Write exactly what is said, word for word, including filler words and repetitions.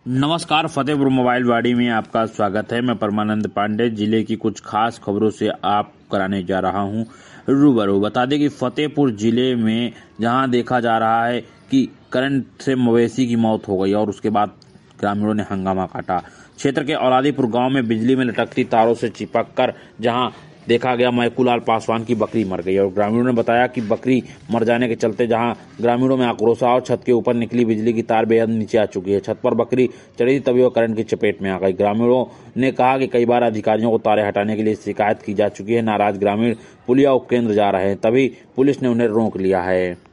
नमस्कार, फतेहपुर मोबाइल वाड़ी में आपका स्वागत है। मैं परमानंद पांडे जिले की कुछ खास खबरों से आप कराने जा रहा हूं रूबरू। बता दें कि फतेहपुर जिले में जहां देखा जा रहा है कि करंट से मवेशी की मौत हो गई और उसके बाद ग्रामीणों ने हंगामा काटा। क्षेत्र के औलादीपुर गांव में बिजली में लटकती तारों से चिपक कर जहां देखा गया महकूलाल पासवान की बकरी मर गई और ग्रामीणों ने बताया कि बकरी मर जाने के चलते जहां ग्रामीणों में आक्रोश और छत के ऊपर निकली बिजली की तार बेहद नीचे आ चुकी है। छत पर बकरी चढ़ी तभी वो करंट की चपेट में आ गई। ग्रामीणों ने कहा कि कई बार अधिकारियों को तारे हटाने के लिए शिकायत की जा चुकी है। नाराज ग्रामीण पुलिया उपकेंद्र जा रहे हैं, तभी पुलिस ने उन्हें रोक लिया है।